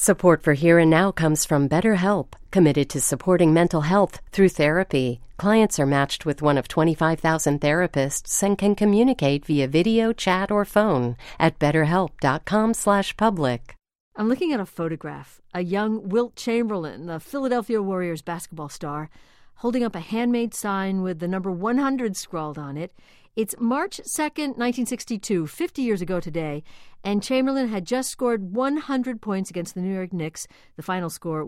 Support for Here and Now comes from BetterHelp, committed to supporting mental health through therapy. Clients are matched with one of 25,000 therapists and can communicate via video, chat, or phone at betterhelp.com/public. I'm looking at a photograph. A young Wilt Chamberlain, the Philadelphia Warriors basketball star, holding up a handmade sign with the number 100 scrawled on it. It's March 2nd, 1962, 50 years ago today, and Chamberlain had just scored 100 points against the New York Knicks, the final score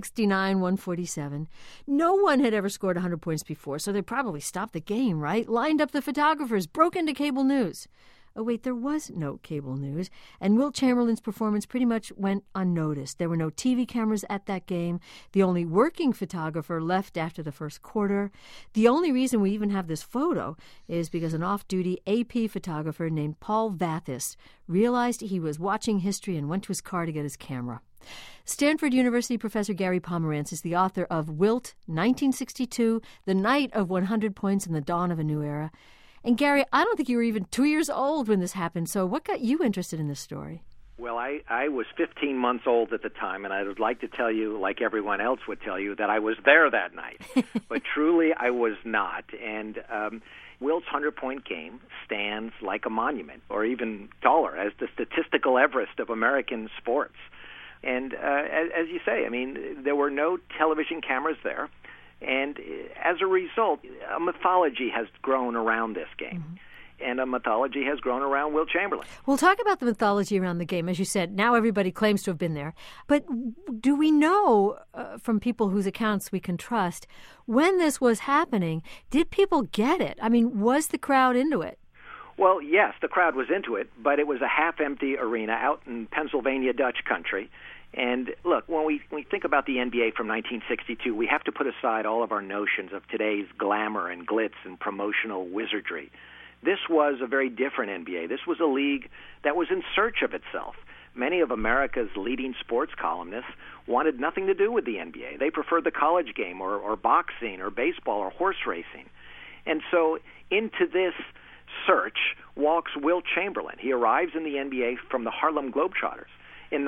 169-147. No one had ever scored 100 points before, so they probably stopped the game, right? Lined up the photographers, broke into cable news. Oh, wait, there was no cable news, and Wilt Chamberlain's performance pretty much went unnoticed. There were no TV cameras at that game. The only working photographer left after the first quarter. The only reason we even have this photo is because an off-duty AP photographer named Paul Vathis realized he was watching history and went to his car to get his camera. Stanford University professor Gary Pomerantz is the author of Wilt, 1962, The Night of 100 Points and the Dawn of a New Era. And Gary, I don't think you were even 2 years old when this happened, so what got you interested in this story? Well, I was 15 months old at the time, and I would like to tell you, like everyone else would tell you, that I was there that night. But truly, I was not. And Wilt's 100-point game stands like a monument, or even taller, as the statistical Everest of American sports. And as you say, I mean, there were no television cameras there. And as a result, a mythology has grown around this game. Mm-hmm. And a mythology has grown around Wilt Chamberlain. We'll talk about the mythology around the game. As you said, now everybody claims to have been there. But do we know from people whose accounts we can trust, when this was happening, did people get it? I mean, was the crowd into it? Well, yes, the crowd was into it, but it was a half-empty arena out in Pennsylvania Dutch country. And look, when we think about the NBA from 1962, we have to put aside all of our notions of today's glamour and glitz and promotional wizardry. This was a very different NBA. This was a league that was in search of itself. Many of America's leading sports columnists wanted nothing to do with the NBA. They preferred the college game or boxing or baseball or horse racing. And so into this search walks Wilt Chamberlain. He arrives in the NBA from the Harlem Globetrotters in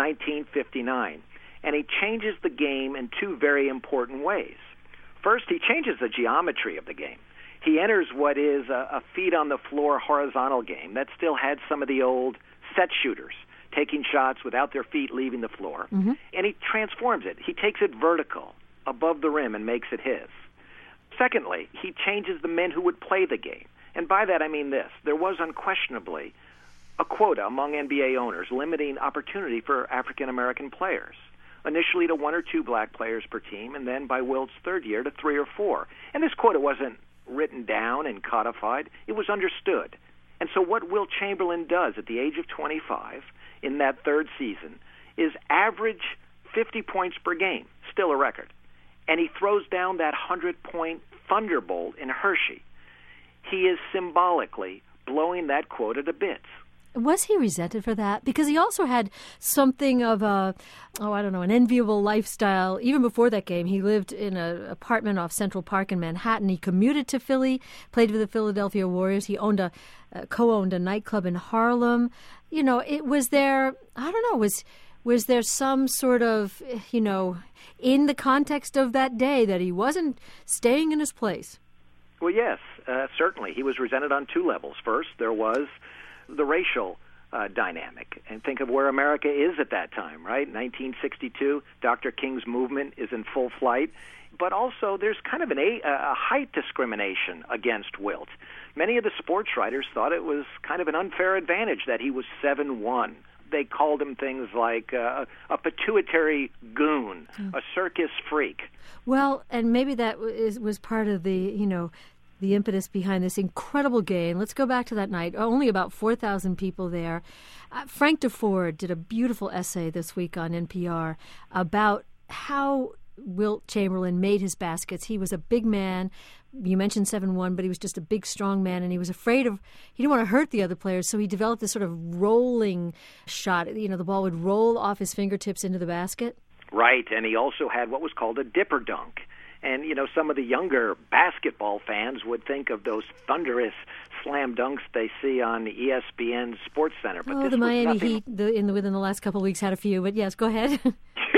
1959, and he changes the game in two very important ways. First, he changes the geometry of the game. He enters what is a feet-on-the-floor horizontal game that still had some of the old set shooters, taking shots without their feet leaving the floor, and he transforms it. He takes it vertical, above the rim, and makes it his. Secondly, he changes the men who would play the game, and by that I mean this. There was unquestionably a quota among NBA owners limiting opportunity for African-American players, initially to 1 or 2 black players per team, and then by Wilt's third year to 3 or 4. And this quota wasn't written down and codified. It was understood. And so what Wilt Chamberlain does at the age of 25 in that third season is average 50 points per game, still a record. And he throws down that 100-point thunderbolt in Hershey. He is symbolically blowing that quota to bits. Was he resented for that? Because he also had something of an enviable lifestyle. Even before that game, he lived in an apartment off Central Park in Manhattan. He commuted to Philly, played for the Philadelphia Warriors. He co-owned a nightclub in Harlem. You know, it was there, I don't know, was there some sort of, in the context of that day that he wasn't staying in his place? Well, yes, certainly. He was resented on 2 levels. First, there was the racial dynamic. And think of where America is at that time, right? 1962, Dr. King's movement is in full flight. But also there's kind of a height discrimination against Wilt. Many of the sports writers thought it was kind of an unfair advantage that he was 7'1". They called him things like a pituitary goon, a circus freak. Well, and maybe that was part of the impetus behind this incredible game. Let's go back to that night. Only about 4,000 people there. Frank Deford did a beautiful essay this week on NPR about how Wilt Chamberlain made his baskets. He was a big man. You mentioned 7'1", but he was just a big, strong man, and he was afraid he didn't want to hurt the other players, so he developed this sort of rolling shot. The ball would roll off his fingertips into the basket. Right, and he also had what was called a dipper dunk. And, some of the younger basketball fans would think of those thunderous slam dunks they see on ESPN Sports Center. But the Miami Heat within the last couple of weeks had a few, but yes, go ahead.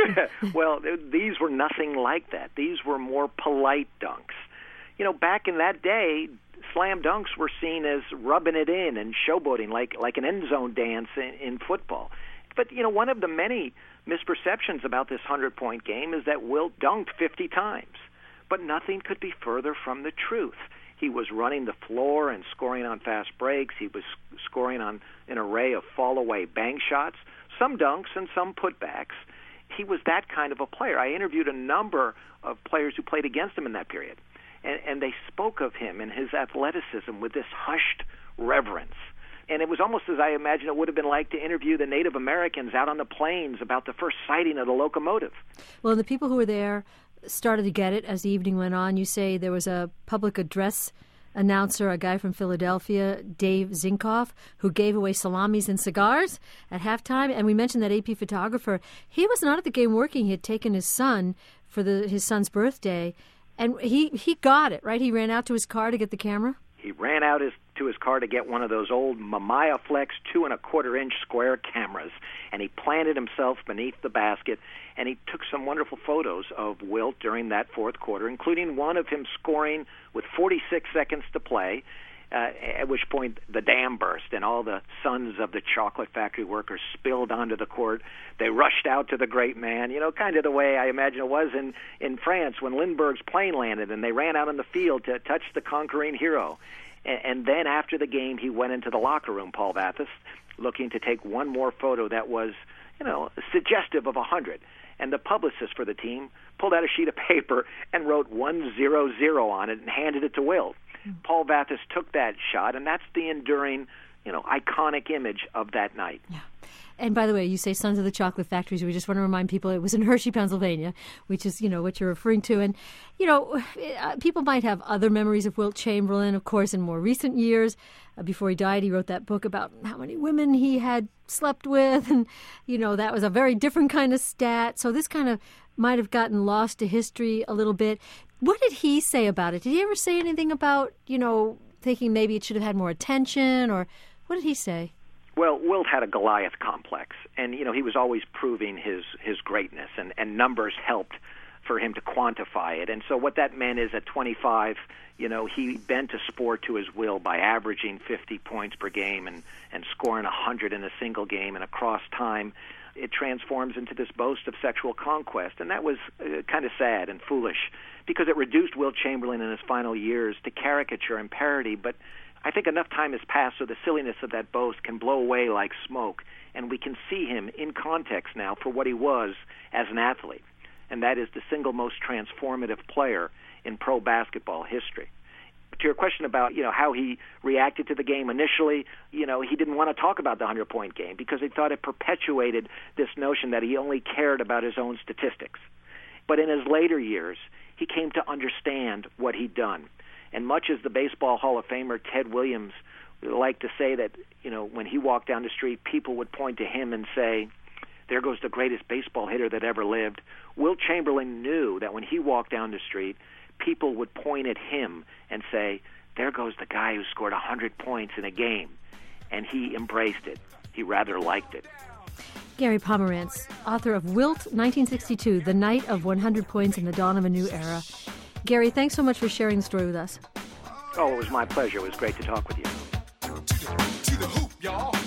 Well, these were nothing like that. These were more polite dunks. You know, back in that day, slam dunks were seen as rubbing it in and showboating, like an end zone dance in football. But, you know, one of the many misperceptions about this 100-point game is that Wilt dunked 50 times. But nothing could be further from the truth. He was running the floor and scoring on fast breaks. He was scoring on an array of fall-away bank shots, some dunks and some putbacks. He was that kind of a player. I interviewed a number of players who played against him in that period, and they spoke of him and his athleticism with this hushed reverence. And it was almost as I imagine it would have been like to interview the Native Americans out on the plains about the first sighting of the locomotive. Well, the people who were there started to get it as the evening went on. You say there was a public address announcer, a guy from Philadelphia, Dave Zinkoff, who gave away salamis and cigars at halftime. And we mentioned that AP photographer. He was not at the game working. He had taken his son for his son's birthday. And he got it, right? He ran out to his car to get the camera? He ran out to his car to get one of those old Mamiya Flex 2.25-inch square cameras, and he planted himself beneath the basket, and he took some wonderful photos of Wilt during that fourth quarter, including one of him scoring with 46 seconds to play, at which point the dam burst and all the sons of the chocolate factory workers spilled onto the court. They rushed out to the great man, you know, kind of the way I imagine it was in France when Lindbergh's plane landed and they ran out on the field to touch the conquering hero. And then after the game, he went into the locker room, Paul Vathis, looking to take one more photo that was, you know, suggestive of 100. And the publicist for the team pulled out a sheet of paper and wrote 100 on it and handed it to Wilt. Paul Vathis took that shot, and that's the enduring, you know, iconic image of that night. Yeah. And by the way, you say Sons of the Chocolate Factory, so we just want to remind people it was in Hershey, Pennsylvania, which is, you know, what you're referring to. And, you know, people might have other memories of Wilt Chamberlain, of course, in more recent years. Before he died, he wrote that book about how many women he had slept with. And, you know, that was a very different kind of stat. So this kind of might have gotten lost to history a little bit. What did he say about it? Did he ever say anything about, you know, thinking maybe it should have had more attention? Or what did he say? Well, Wilt had a Goliath complex, and, you know, he was always proving his greatness, and numbers helped for him to quantify it. And so what that meant is at 25, you know, he bent a sport to his will by averaging 50 points per game and scoring 100 in a single game, and across time it transforms into this boast of sexual conquest. And that was kind of sad and foolish because it reduced Wilt Chamberlain in his final years to caricature and parody, but I think enough time has passed so the silliness of that boast can blow away like smoke, and we can see him in context now for what he was as an athlete, and that is the single most transformative player in pro basketball history. To your question about, you know, how he reacted to the game initially, you know, he didn't want to talk about the 100-point game because he thought it perpetuated this notion that he only cared about his own statistics. But in his later years, he came to understand what he'd done. And much as the Baseball Hall of Famer Ted Williams liked to say that, you know, when he walked down the street, people would point to him and say, there goes the greatest baseball hitter that ever lived. Wilt Chamberlain knew that when he walked down the street, people would point at him and say, there goes the guy who scored 100 points in a game. And he embraced it. He rather liked it. Gary Pomerantz, author of Wilt, 1962, The Night of 100 Points in the Dawn of a New Era. Gary, thanks so much for sharing the story with us. Oh, it was my pleasure. It was great to talk with you. To the hoop, y'all.